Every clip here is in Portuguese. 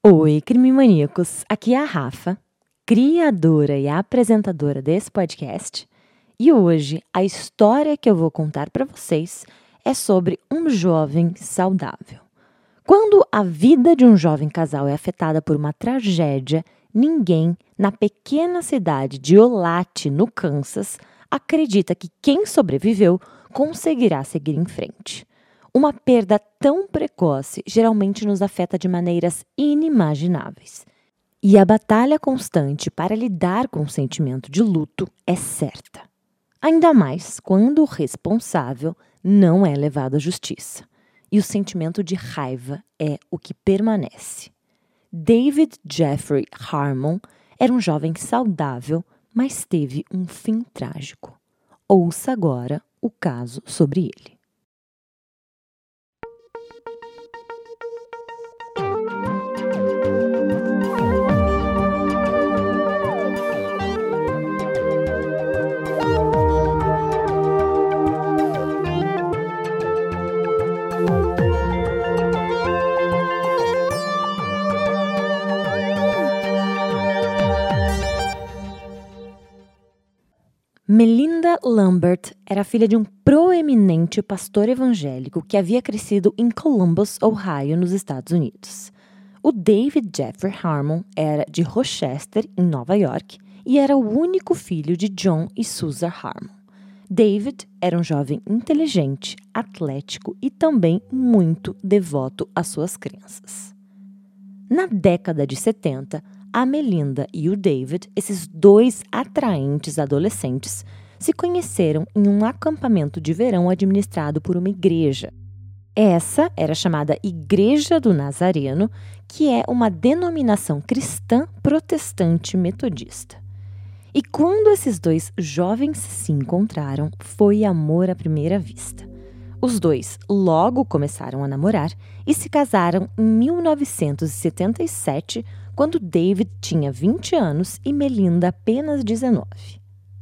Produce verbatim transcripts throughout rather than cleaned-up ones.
Oi, crimimaníacos! Aqui é a Rafa, criadora e apresentadora desse podcast, e hoje a história que eu vou contar para vocês é sobre um jovem saudável. Quando a vida de um jovem casal é afetada por uma tragédia, ninguém na pequena cidade de Olathe, no Kansas, acredita que quem sobreviveu conseguirá seguir em frente. Uma perda tão precoce geralmente nos afeta de maneiras inimagináveis. E a batalha constante para lidar com o sentimento de luto é certa. Ainda mais quando o responsável não é levado à justiça. E o sentimento de raiva é o que permanece. David Jeffrey Harmon era um jovem saudável, mas teve um fim trágico. Ouça agora o caso sobre ele. Melinda Lambert era filha de um proeminente pastor evangélico que havia crescido em Columbus, Ohio, nos Estados Unidos. O David Jeffrey Harmon era de Rochester, em Nova York, e era o único filho de John e Susan Harmon. David era um jovem inteligente, atlético e também muito devoto às suas crenças. Na década de setenta, a Melinda e o David, esses dois atraentes adolescentes, se conheceram em um acampamento de verão administrado por uma igreja. Essa era chamada Igreja do Nazareno, que é uma denominação cristã protestante metodista. E quando esses dois jovens se encontraram, foi amor à primeira vista. Os dois logo começaram a namorar e se casaram em mil novecentos e setenta e sete, quando David tinha vinte anos e Melinda apenas dezenove.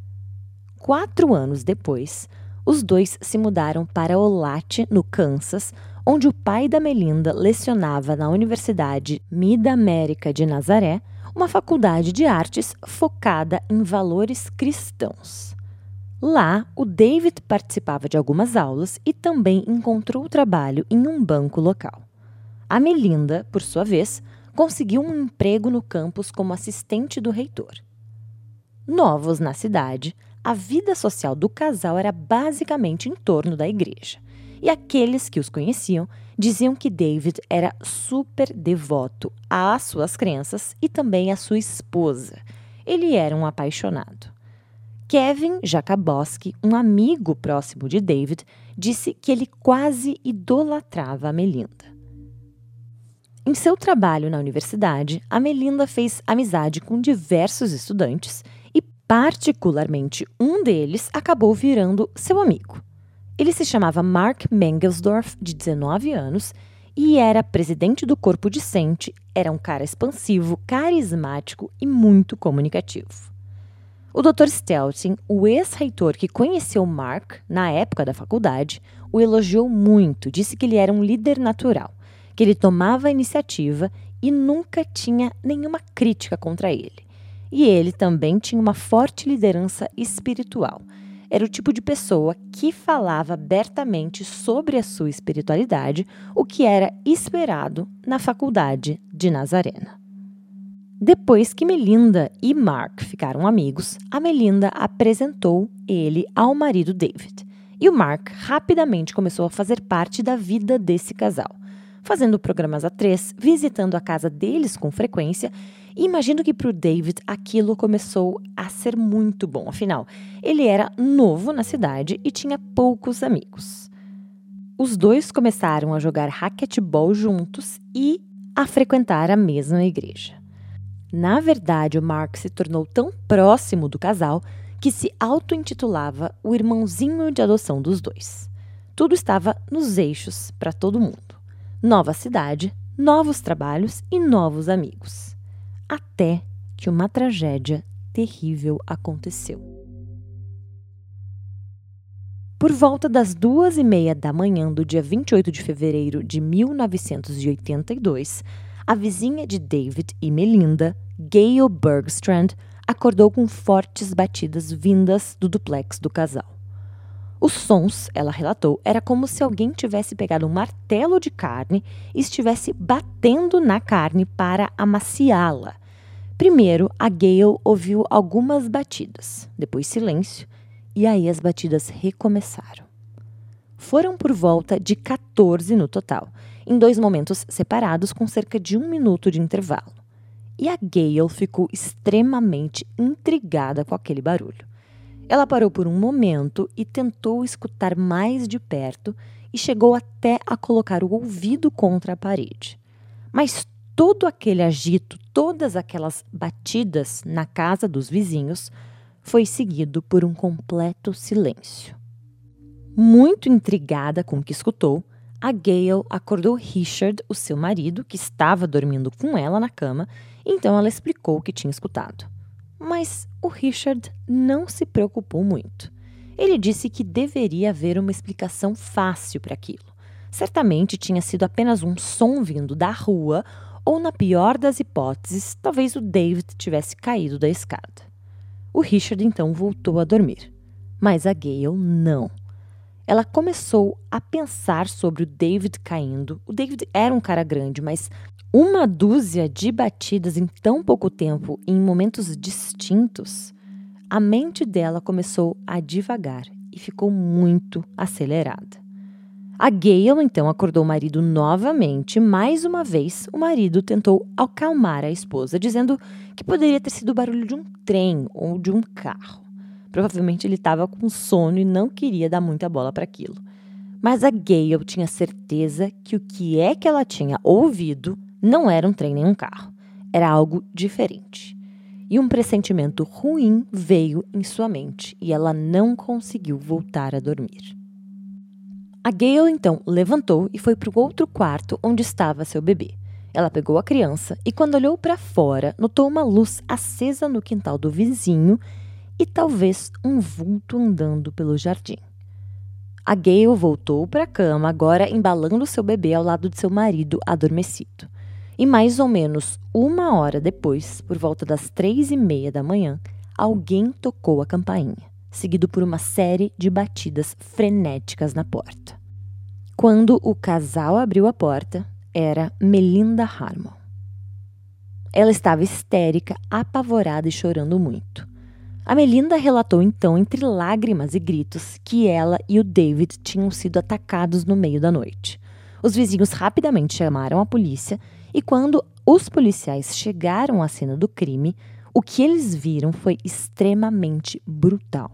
Quatro anos depois, os dois se mudaram para Olathe, no Kansas, onde o pai da Melinda lecionava na Universidade Mid-América de Nazaré, uma faculdade de artes focada em valores cristãos. Lá, o David participava de algumas aulas e também encontrou trabalho em um banco local. A Melinda, por sua vez, conseguiu um emprego no campus como assistente do reitor. Novos na cidade, a vida social do casal era basicamente em torno da igreja. E aqueles que os conheciam diziam que David era super devoto às suas crenças e também à sua esposa. Ele era um apaixonado. Kevin Jakabowski, um amigo próximo de David, disse que ele quase idolatrava a Melinda. Em seu trabalho na universidade, a Melinda fez amizade com diversos estudantes e, particularmente, um deles acabou virando seu amigo. Ele se chamava Mark Mangelsdorf, de dezenove anos, e era presidente do corpo discente, era um cara expansivo, carismático e muito comunicativo. O doutor Stelting, o ex-reitor que conheceu Mark na época da faculdade, o elogiou muito, disse que ele era um líder natural, que ele tomava a iniciativa e nunca tinha nenhuma crítica contra ele. E ele também tinha uma forte liderança espiritual. Era o tipo de pessoa que falava abertamente sobre a sua espiritualidade, o que era esperado na faculdade de Nazarena. Depois que Melinda e Mark ficaram amigos, a Melinda apresentou ele ao marido David. E o Mark rapidamente começou a fazer parte da vida desse casal, fazendo programas a três, visitando a casa deles com frequência, e imagino que para o David aquilo começou a ser muito bom. Afinal, ele era novo na cidade e tinha poucos amigos. Os dois começaram a jogar raquetebol juntos e a frequentar a mesma igreja. Na verdade, o Mark se tornou tão próximo do casal que se auto-intitulava o irmãozinho de adoção dos dois. Tudo estava nos eixos para todo mundo. Nova cidade, novos trabalhos e novos amigos. Até que uma tragédia terrível aconteceu. Por volta das duas e meia da manhã do dia vinte e oito de fevereiro de mil novecentos e oitenta e dois, a vizinha de David e Melinda, Gayle Bergstrand, acordou com fortes batidas vindas do duplex do casal. Os sons, ela relatou, era como se alguém tivesse pegado um martelo de carne e estivesse batendo na carne para amaciá-la. Primeiro, a Gayle ouviu algumas batidas, depois silêncio, e aí as batidas recomeçaram. Foram por volta de quatorze no total, em dois momentos separados com cerca de um minuto de intervalo. E a Gayle ficou extremamente intrigada com aquele barulho. Ela parou por um momento e tentou escutar mais de perto e chegou até a colocar o ouvido contra a parede. Mas todo aquele agito, todas aquelas batidas na casa dos vizinhos, foi seguido por um completo silêncio. Muito intrigada com o que escutou, a Gayle acordou Richard, o seu marido, que estava dormindo com ela na cama, e então ela explicou o que tinha escutado. Mas o Richard não se preocupou muito. Ele disse que deveria haver uma explicação fácil para aquilo. Certamente tinha sido apenas um som vindo da rua, ou, na pior das hipóteses, talvez o David tivesse caído da escada. O Richard então voltou a dormir, mas a Gayle não. Ela começou a pensar sobre o David caindo. O David era um cara grande, mas uma dúzia de batidas em tão pouco tempo, em momentos distintos, a mente dela começou a divagar e ficou muito acelerada. A Gayle então acordou o marido novamente. Mais uma vez, o marido tentou acalmar a esposa, dizendo que poderia ter sido o barulho de um trem ou de um carro. Provavelmente ele estava com sono e não queria dar muita bola para aquilo. Mas a Gayle tinha certeza que o que é que ela tinha ouvido não era um trem nem um carro. Era algo diferente. E um pressentimento ruim veio em sua mente e ela não conseguiu voltar a dormir. A Gayle então levantou e foi para o outro quarto onde estava seu bebê. Ela pegou a criança e, quando olhou para fora, notou uma luz acesa no quintal do vizinho e talvez um vulto andando pelo jardim. A Gayle voltou para a cama, agora embalando seu bebê ao lado de seu marido adormecido. E mais ou menos uma hora depois, por volta das três e meia da manhã, alguém tocou a campainha, seguido por uma série de batidas frenéticas na porta. Quando o casal abriu a porta, era Melinda Harmon. Ela estava histérica, apavorada e chorando muito. A Melinda relatou então, entre lágrimas e gritos, que ela e o David tinham sido atacados no meio da noite. Os vizinhos rapidamente chamaram a polícia e, quando os policiais chegaram à cena do crime, o que eles viram foi extremamente brutal.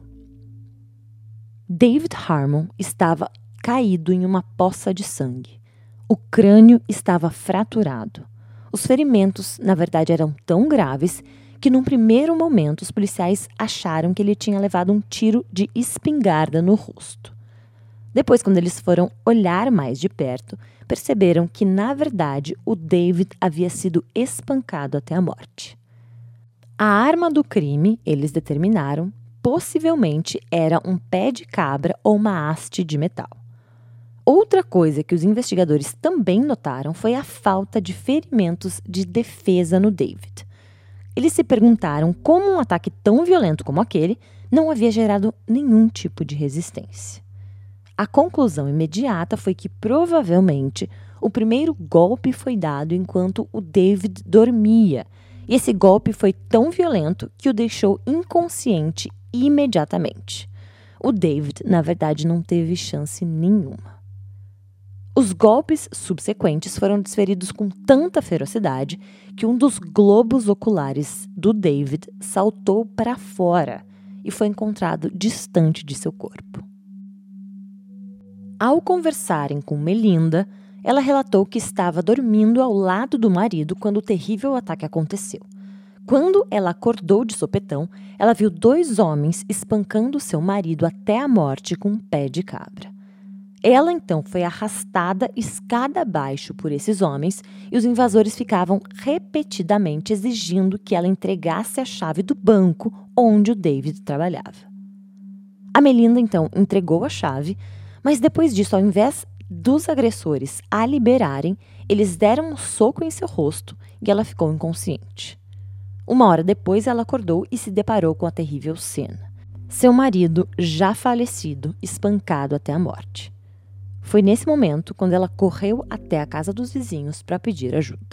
David Harmon estava caído em uma poça de sangue. O crânio estava fraturado. Os ferimentos, na verdade, eram tão graves que, num primeiro momento, os policiais acharam que ele tinha levado um tiro de espingarda no rosto. Depois, quando eles foram olhar mais de perto, perceberam que, na verdade, o David havia sido espancado até a morte. A arma do crime, eles determinaram, possivelmente era um pé de cabra ou uma haste de metal. Outra coisa que os investigadores também notaram foi a falta de ferimentos de defesa no David. Eles se perguntaram como um ataque tão violento como aquele não havia gerado nenhum tipo de resistência. A conclusão imediata foi que, provavelmente, o primeiro golpe foi dado enquanto o David dormia, e esse golpe foi tão violento que o deixou inconsciente imediatamente. O David, na verdade, não teve chance nenhuma. Os golpes subsequentes foram desferidos com tanta ferocidade que um dos globos oculares do David saltou para fora e foi encontrado distante de seu corpo. Ao conversarem com Melinda, ela relatou que estava dormindo ao lado do marido quando o terrível ataque aconteceu. Quando ela acordou de sopetão, ela viu dois homens espancando seu marido até a morte com um pé de cabra. Ela então foi arrastada escada abaixo por esses homens e os invasores ficavam repetidamente exigindo que ela entregasse a chave do banco onde o David trabalhava. A Melinda então entregou a chave, mas depois disso, ao invés dos agressores a liberarem, eles deram um soco em seu rosto e ela ficou inconsciente. Uma hora depois, ela acordou e se deparou com a terrível cena. Seu marido, já falecido, espancado até a morte. Foi nesse momento quando ela correu até a casa dos vizinhos para pedir ajuda.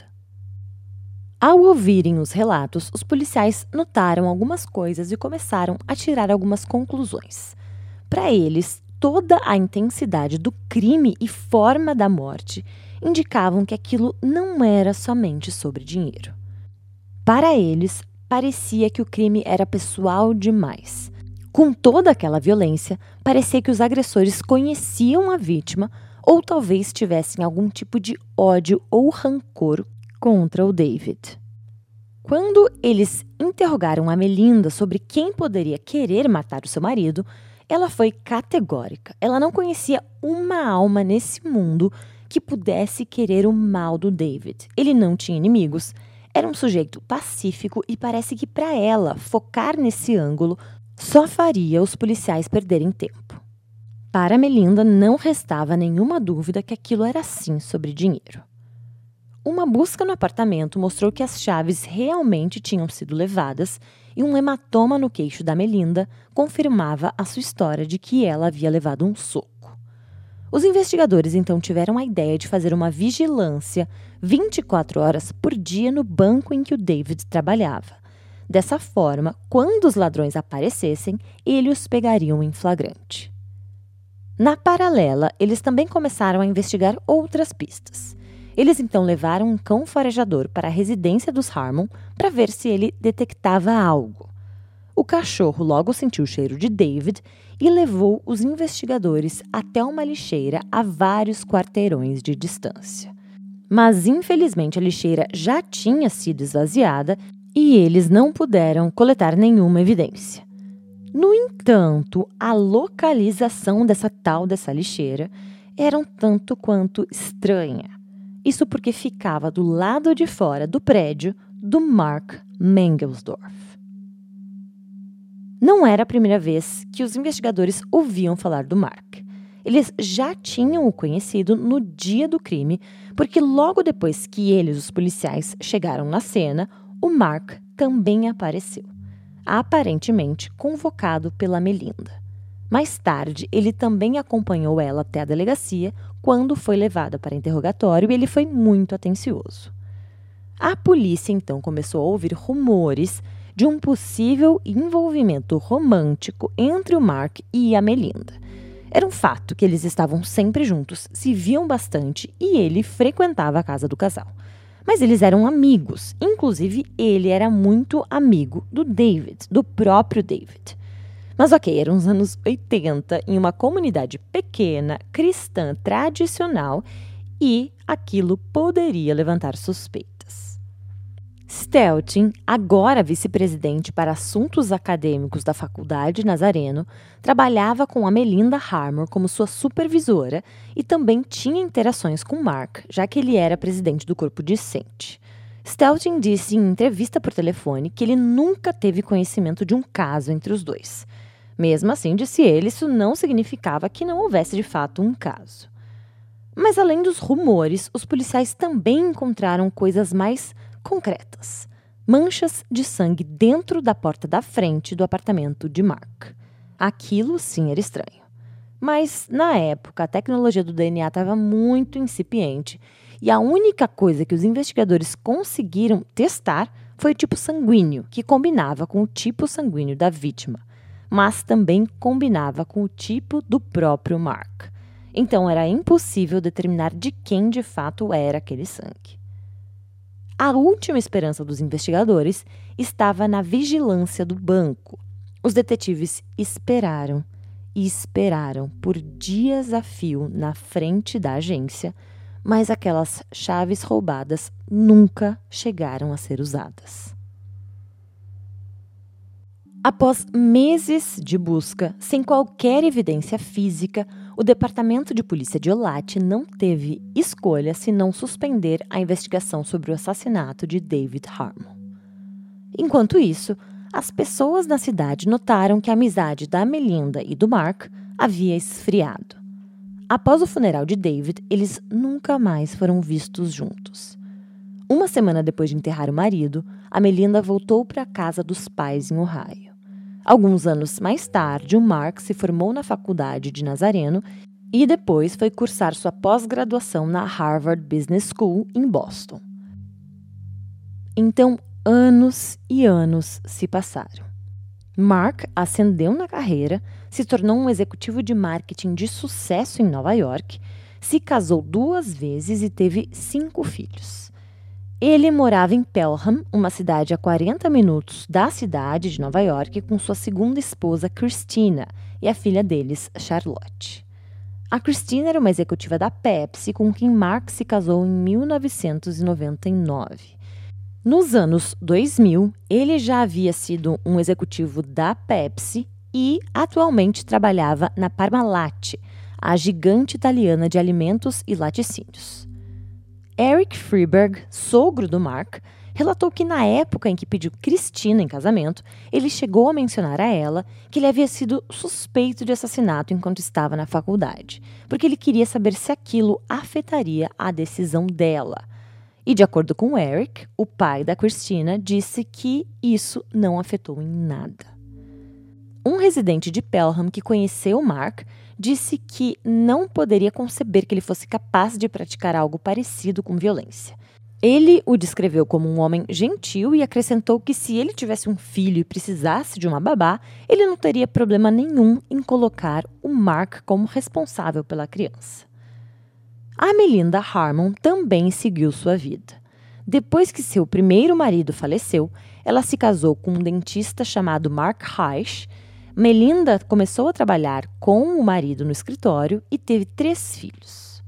Ao ouvirem os relatos, os policiais notaram algumas coisas e começaram a tirar algumas conclusões. Para eles, toda a intensidade do crime e forma da morte indicavam que aquilo não era somente sobre dinheiro. Para eles, parecia que o crime era pessoal demais. Com toda aquela violência, parecia que os agressores conheciam a vítima ou talvez tivessem algum tipo de ódio ou rancor contra o David. Quando eles interrogaram a Melinda sobre quem poderia querer matar o seu marido, ela foi categórica. Ela não conhecia uma alma nesse mundo que pudesse querer o mal do David. Ele não tinha inimigos, era um sujeito pacífico e parece que para ela focar nesse ângulo só faria os policiais perderem tempo. Para Melinda não restava nenhuma dúvida que aquilo era sim sobre dinheiro. Uma busca no apartamento mostrou que as chaves realmente tinham sido levadas e um hematoma no queixo da Melinda confirmava a sua história de que ela havia levado um soco. Os investigadores então tiveram a ideia de fazer uma vigilância vinte e quatro horas por dia no banco em que o David trabalhava. Dessa forma, quando os ladrões aparecessem, eles os pegariam em flagrante. Na paralela, eles também começaram a investigar outras pistas. Eles então levaram um cão farejador para a residência dos Harmon para ver se ele detectava algo. O cachorro logo sentiu o cheiro de David e levou os investigadores até uma lixeira a vários quarteirões de distância. Mas, infelizmente, a lixeira já tinha sido esvaziada e eles não puderam coletar nenhuma evidência. No entanto, a localização dessa tal dessa lixeira era um tanto quanto estranha. Isso porque ficava do lado de fora do prédio do Mark Mangelsdorf. Não era a primeira vez que os investigadores ouviam falar do Mark. Eles já tinham o conhecido no dia do crime, porque logo depois que eles, os policiais, chegaram na cena, o Mark também apareceu, aparentemente convocado pela Melinda. Mais tarde, ele também acompanhou ela até a delegacia quando foi levada para interrogatório e ele foi muito atencioso. A polícia então começou a ouvir rumores de um possível envolvimento romântico entre o Mark e a Melinda. Era um fato que eles estavam sempre juntos, se viam bastante e ele frequentava a casa do casal. Mas eles eram amigos, inclusive ele era muito amigo do David, do próprio David. Mas ok, eram os anos oitenta, em uma comunidade pequena, cristã, tradicional, e aquilo poderia levantar suspeitas. Steltin, agora vice-presidente para assuntos acadêmicos da Faculdade Nazareno, trabalhava com a Melinda Harmon como sua supervisora e também tinha interações com Mark, já que ele era presidente do corpo discente. Steltin disse em entrevista por telefone que ele nunca teve conhecimento de um caso entre os dois. Mesmo assim, disse ele, isso não significava que não houvesse de fato um caso. Mas além dos rumores, os policiais também encontraram coisas mais concretas. Manchas de sangue dentro da porta da frente do apartamento de Mark. Aquilo sim era estranho. Mas, na época, a tecnologia do D N A estava muito incipiente e a única coisa que os investigadores conseguiram testar foi o tipo sanguíneo, que combinava com o tipo sanguíneo da vítima, mas também combinava com o tipo do próprio Mark. Então, era impossível determinar de quem de fato era aquele sangue. A última esperança dos investigadores estava na vigilância do banco. Os detetives esperaram e esperaram por dias a fio na frente da agência, mas aquelas chaves roubadas nunca chegaram a ser usadas. Após meses de busca, sem qualquer evidência física, o Departamento de Polícia de Olathe não teve escolha senão suspender a investigação sobre o assassinato de David Harmon. Enquanto isso, as pessoas na cidade notaram que a amizade da Melinda e do Mark havia esfriado. Após o funeral de David, eles nunca mais foram vistos juntos. Uma semana depois de enterrar o marido, a Melinda voltou para a casa dos pais em Ohio. Alguns anos mais tarde, o Mark se formou na faculdade de Nazareno e depois foi cursar sua pós-graduação na Harvard Business School em Boston. Então, anos e anos se passaram. Mark ascendeu na carreira, se tornou um executivo de marketing de sucesso em Nova York, se casou duas vezes e teve cinco filhos. Ele morava em Pelham, uma cidade a quarenta minutos da cidade de Nova York, com sua segunda esposa, Christina, e a filha deles, Charlotte. A Christina era uma executiva da Pepsi, com quem Mark se casou em mil novecentos e noventa e nove. Nos anos dois mil, ele já havia sido um executivo da Pepsi e atualmente trabalhava na Parmalat, a gigante italiana de alimentos e laticínios. Eric Freeberg, sogro do Mark, relatou que na época em que pediu Christina em casamento, ele chegou a mencionar a ela que ele havia sido suspeito de assassinato enquanto estava na faculdade, porque ele queria saber se aquilo afetaria a decisão dela. E, de acordo com Eric, o pai da Christina disse que isso não afetou em nada. Um residente de Pelham que conheceu Mark disse que não poderia conceber que ele fosse capaz de praticar algo parecido com violência. Ele o descreveu como um homem gentil e acrescentou que se ele tivesse um filho e precisasse de uma babá, ele não teria problema nenhum em colocar o Mark como responsável pela criança. A Melinda Harmon também seguiu sua vida. Depois que seu primeiro marido faleceu, ela se casou com um dentista chamado Mark Reich. Melinda começou a trabalhar com o marido no escritório e teve três filhos.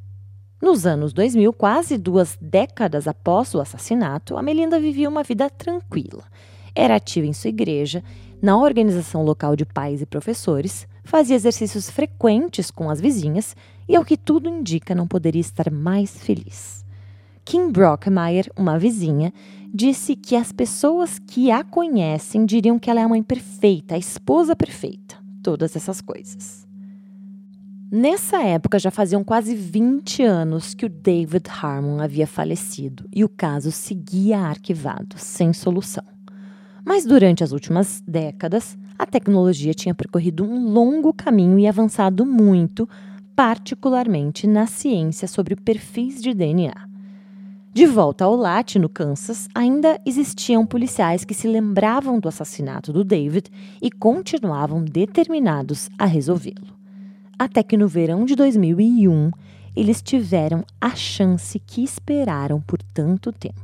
Nos anos dois mil, quase duas décadas após o assassinato, a Melinda vivia uma vida tranquila. Era ativa em sua igreja, na organização local de pais e professores, fazia exercícios frequentes com as vizinhas e, ao que tudo indica, não poderia estar mais feliz. Kim Brockmeyer, uma vizinha, disse que as pessoas que a conhecem diriam que ela é a mãe perfeita, a esposa perfeita, todas essas coisas. Nessa época, já faziam quase vinte anos que o David Harmon havia falecido e o caso seguia arquivado, sem solução. Mas durante as últimas décadas, a tecnologia tinha percorrido um longo caminho e avançado muito, particularmente na ciência sobre perfis de D N A. De volta ao Lat, no Kansas, ainda existiam policiais que se lembravam do assassinato do David e continuavam determinados a resolvê-lo. Até que no verão de dois mil e um, eles tiveram a chance que esperaram por tanto tempo.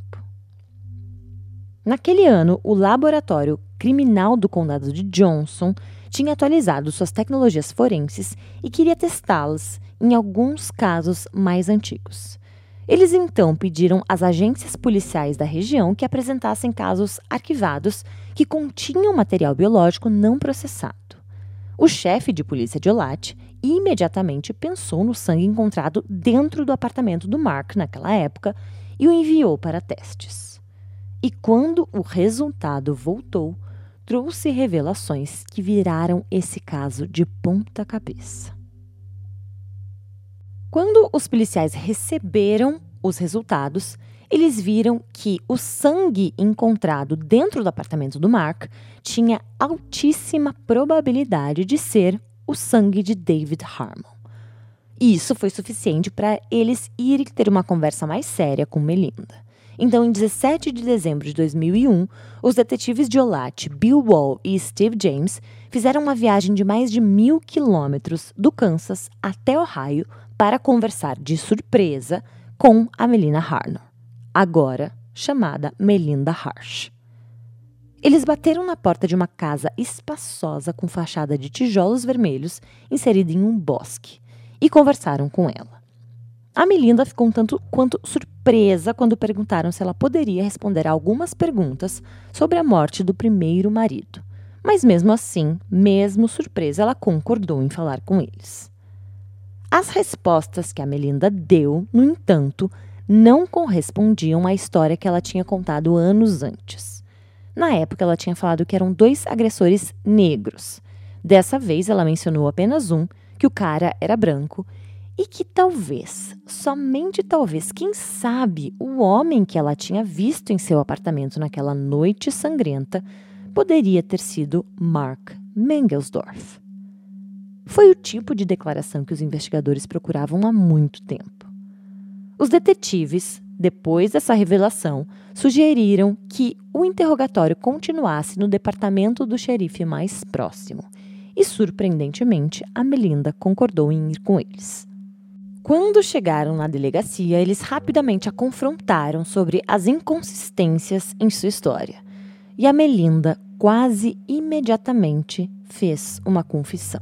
Naquele ano, o Laboratório Criminal do Condado de Johnson tinha atualizado suas tecnologias forenses e queria testá-las em alguns casos mais antigos. Eles então pediram às agências policiais da região que apresentassem casos arquivados que continham material biológico não processado. O chefe de polícia de Olathe imediatamente pensou no sangue encontrado dentro do apartamento do Mark naquela época e o enviou para testes. E quando o resultado voltou, trouxe revelações que viraram esse caso de ponta cabeça. Quando os policiais receberam os resultados, eles viram que o sangue encontrado dentro do apartamento do Mark tinha altíssima probabilidade de ser o sangue de David Harmon. E isso foi suficiente para eles irem ter uma conversa mais séria com Melinda. Então, em dezessete de dezembro de dois mil e um, os detetives de Olathe, Bill Wall e Steve James, fizeram uma viagem de mais de mil quilômetros do Kansas até Ohio para conversar de surpresa com a Melina Harmon, agora chamada Melinda Harsh. Eles bateram na porta de uma casa espaçosa com fachada de tijolos vermelhos inserida em um bosque e conversaram com ela. A Melinda ficou um tanto quanto surpresa quando perguntaram se ela poderia responder a algumas perguntas sobre a morte do primeiro marido. Mas mesmo assim, mesmo surpresa, ela concordou em falar com eles. As respostas que a Melinda deu, no entanto, não correspondiam à história que ela tinha contado anos antes. Na época, ela tinha falado que eram dois agressores negros. Dessa vez, ela mencionou apenas um, que o cara era branco, e que talvez, somente talvez, quem sabe, o homem que ela tinha visto em seu apartamento naquela noite sangrenta poderia ter sido Mark Mangelsdorf. Foi o tipo de declaração que os investigadores procuravam há muito tempo. Os detetives, depois dessa revelação, sugeriram que o interrogatório continuasse no departamento do xerife mais próximo. E, surpreendentemente, a Melinda concordou em ir com eles. Quando chegaram na delegacia, eles rapidamente a confrontaram sobre as inconsistências em sua história. E a Melinda quase imediatamente fez uma confissão.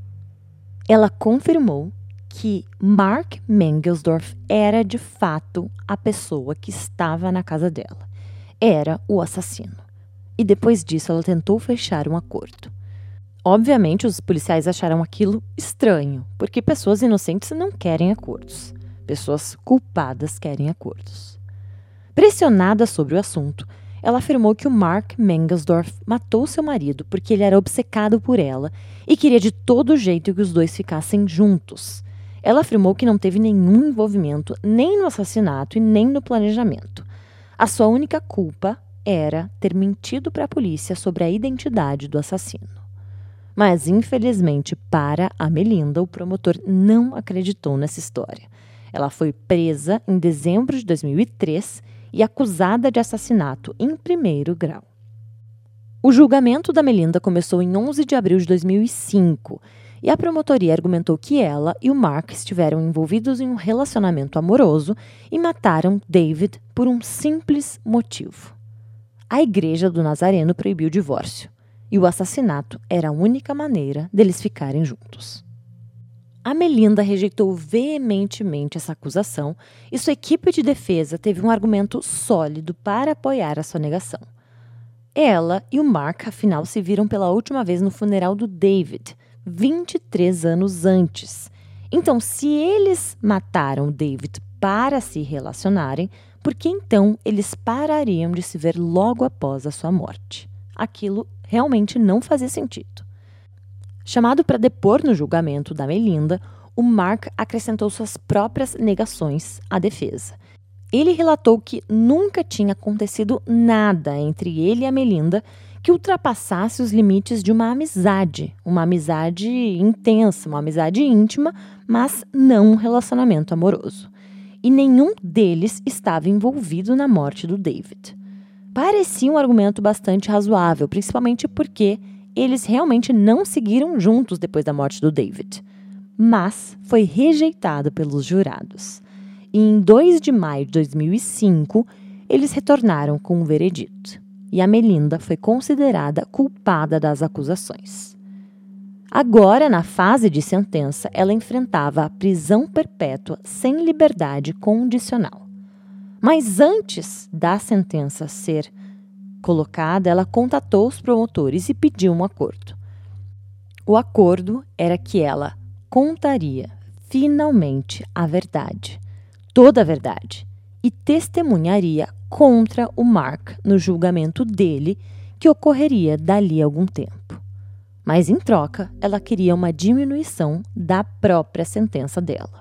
Ela confirmou que Mark Mangelsdorf era de fato a pessoa que estava na casa dela. Era o assassino. E depois disso ela tentou fechar um acordo. Obviamente os policiais acharam aquilo estranho, porque pessoas inocentes não querem acordos. Pessoas culpadas querem acordos. Pressionada sobre o assunto, ela afirmou que o Mark Mangelsdorf matou seu marido porque ele era obcecado por ela e queria de todo jeito que os dois ficassem juntos. Ela afirmou que não teve nenhum envolvimento nem no assassinato e nem no planejamento. A sua única culpa era ter mentido para a polícia sobre a identidade do assassino. Mas, infelizmente, para a Melinda, o promotor não acreditou nessa história. Ela foi presa em dezembro de dois mil e três e acusada de assassinato em primeiro grau. O julgamento da Melinda começou em onze de abril de dois mil e cinco e a promotoria argumentou que ela e o Mark estiveram envolvidos em um relacionamento amoroso e mataram David por um simples motivo. A Igreja do Nazareno proibiu o divórcio e o assassinato era a única maneira deles ficarem juntos. A Melinda rejeitou veementemente essa acusação e sua equipe de defesa teve um argumento sólido para apoiar a sua negação. Ela e o Mark, afinal, se viram pela última vez no funeral do David, vinte e três anos antes. Então, se eles mataram o David para se relacionarem, por que então eles parariam de se ver logo após a sua morte? Aquilo realmente não fazia sentido. Chamado para depor no julgamento da Melinda, o Mark acrescentou suas próprias negações à defesa. Ele relatou que nunca tinha acontecido nada entre ele e a Melinda que ultrapassasse os limites de uma amizade, uma amizade intensa, uma amizade íntima, mas não um relacionamento amoroso. E nenhum deles estava envolvido na morte do David. Parecia um argumento bastante razoável, principalmente porque eles realmente não seguiram juntos depois da morte do David. Mas foi rejeitado pelos jurados. E em dois de maio de dois mil e cinco, eles retornaram com um veredito. E a Melinda foi considerada culpada das acusações. Agora, na fase de sentença, ela enfrentava a prisão perpétua sem liberdade condicional. Mas antes da sentença ser colocada, ela contatou os promotores e pediu um acordo. O acordo era que ela contaria finalmente a verdade, toda a verdade, e testemunharia contra o Mark no julgamento dele, que ocorreria dali a algum tempo. Mas, em troca, ela queria uma diminuição da própria sentença dela.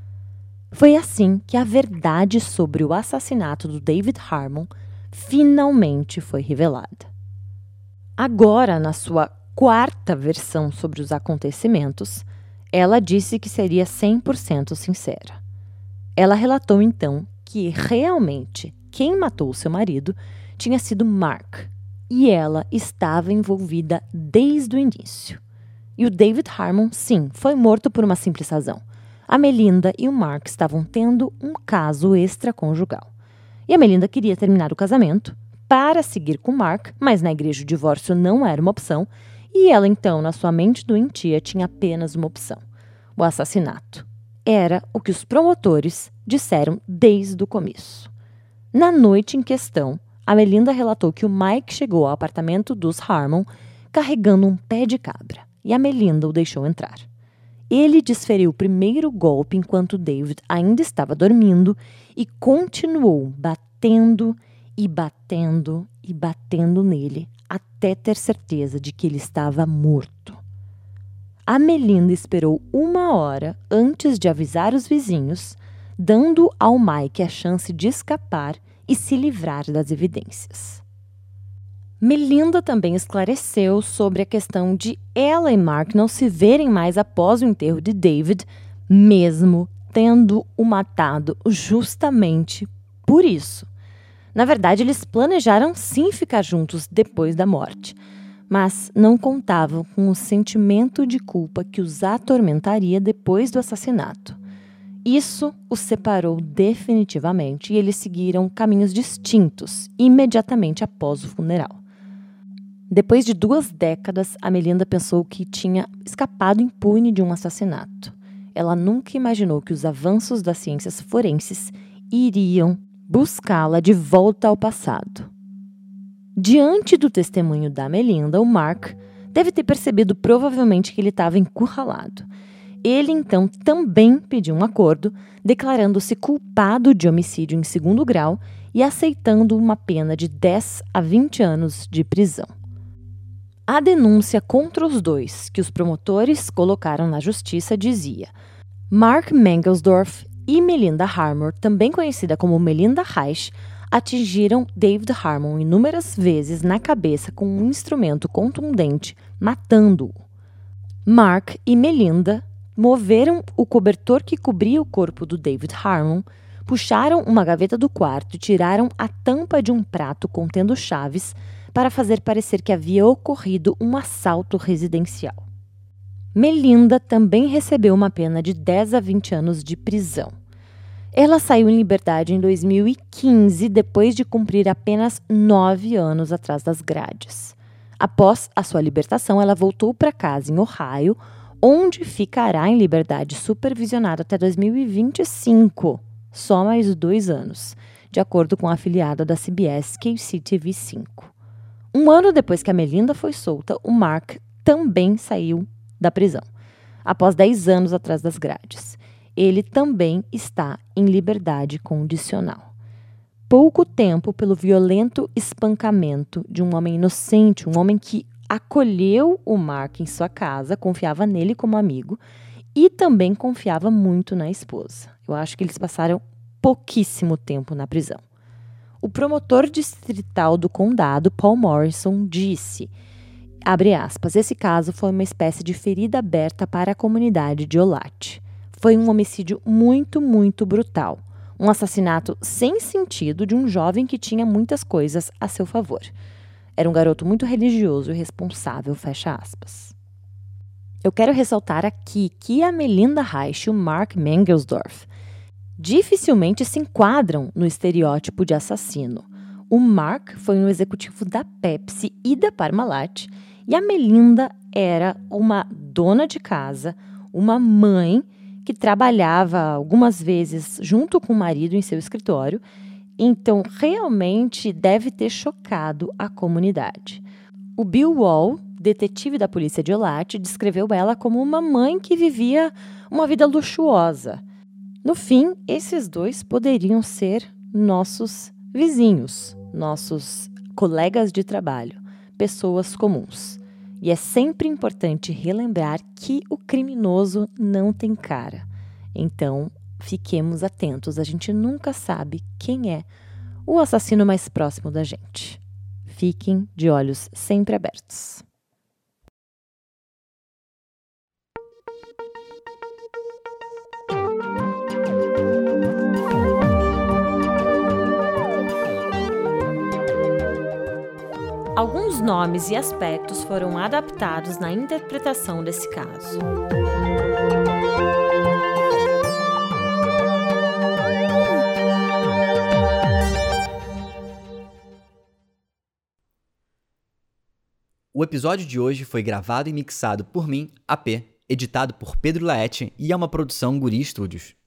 Foi assim que a verdade sobre o assassinato do David Harmon finalmente foi revelada. Agora, na sua quarta versão sobre os acontecimentos, ela disse que seria cem por cento sincera. Ela relatou, então, que realmente quem matou seu marido tinha sido Mark, e ela estava envolvida desde o início. E o David Harmon, sim, foi morto por uma simples razão. A Melinda e o Mark estavam tendo um caso extraconjugal. E a Melinda queria terminar o casamento para seguir com o Mark, mas na igreja o divórcio não era uma opção, e ela então, na sua mente doentia, tinha apenas uma opção: o assassinato. Era o que os promotores disseram desde o começo. Na noite em questão, a Melinda relatou que o Mike chegou ao apartamento dos Harmon carregando um pé de cabra, e a Melinda o deixou entrar. Ele desferiu o primeiro golpe enquanto David ainda estava dormindo e continuou batendo e batendo e batendo nele até ter certeza de que ele estava morto. a Melinda esperou uma hora antes de avisar os vizinhos, dando ao Mike a chance de escapar e se livrar das evidências. Melinda também esclareceu sobre a questão de ela e Mark não se verem mais após o enterro de David, mesmo tendo o matado justamente por isso. Na verdade, eles planejaram sim ficar juntos depois da morte, mas não contavam com o sentimento de culpa que os atormentaria depois do assassinato. Isso os separou definitivamente e eles seguiram caminhos distintos imediatamente após o funeral. Depois de duas décadas, a Melinda pensou que tinha escapado impune de um assassinato. Ela nunca imaginou que os avanços das ciências forenses iriam buscá-la de volta ao passado. Diante do testemunho da Melinda, o Mark deve ter percebido provavelmente que ele estava encurralado. Ele, então, também pediu um acordo, declarando-se culpado de homicídio em segundo grau e aceitando uma pena de dez a vinte anos de prisão. A denúncia contra os dois, que os promotores colocaram na justiça, dizia: Mark Mangelsdorf e Melinda Harmon, também conhecida como Melinda Reich, atingiram David Harmon inúmeras vezes na cabeça com um instrumento contundente, matando-o. Mark e Melinda moveram o cobertor que cobria o corpo do David Harmon, puxaram uma gaveta do quarto e tiraram a tampa de um prato contendo chaves para fazer parecer que havia ocorrido um assalto residencial. Melinda também recebeu uma pena de dez a vinte anos de prisão. Ela saiu em liberdade em dois mil e quinze, depois de cumprir apenas nove anos atrás das grades. Após a sua libertação, ela voltou para casa em Ohio, onde ficará em liberdade supervisionada até dois mil e vinte e cinco, só mais dois anos, de acordo com a afiliada da C B S K C T V cinco. Um ano depois que a Melinda foi solta, o Mark também saiu da prisão, após dez anos atrás das grades. Ele também está em liberdade condicional. Pouco tempo pelo violento espancamento de um homem inocente, um homem que acolheu o Mark em sua casa, confiava nele como amigo e também confiava muito na esposa. Eu acho que eles passaram pouquíssimo tempo na prisão. O promotor distrital do condado, Paul Morrison, disse, abre aspas, esse caso foi uma espécie de ferida aberta para a comunidade de Olathe. Foi um homicídio muito, muito brutal. Um assassinato sem sentido de um jovem que tinha muitas coisas a seu favor. Era um garoto muito religioso e responsável, fecha aspas. Eu quero ressaltar aqui que a Melinda Reich e o Mark Mangelsdorf dificilmente se enquadram no estereótipo de assassino. O Mark foi um executivo da Pepsi e da Parmalat, e a Melinda era uma dona de casa, uma mãe que trabalhava algumas vezes junto com o marido em seu escritório. Então, realmente deve ter chocado a comunidade. O Bill Wall, detetive da polícia de Olathe, descreveu ela como uma mãe que vivia uma vida luxuosa. No fim, esses dois poderiam ser nossos vizinhos, nossos colegas de trabalho, pessoas comuns. E é sempre importante relembrar que o criminoso não tem cara. Então, fiquemos atentos, a gente nunca sabe quem é o assassino mais próximo da gente. Fiquem de olhos sempre abertos. Alguns nomes e aspectos foram adaptados na interpretação desse caso. O episódio de hoje foi gravado e mixado por mim, A P, editado por Pedro Laete e é uma produção Guri Studios.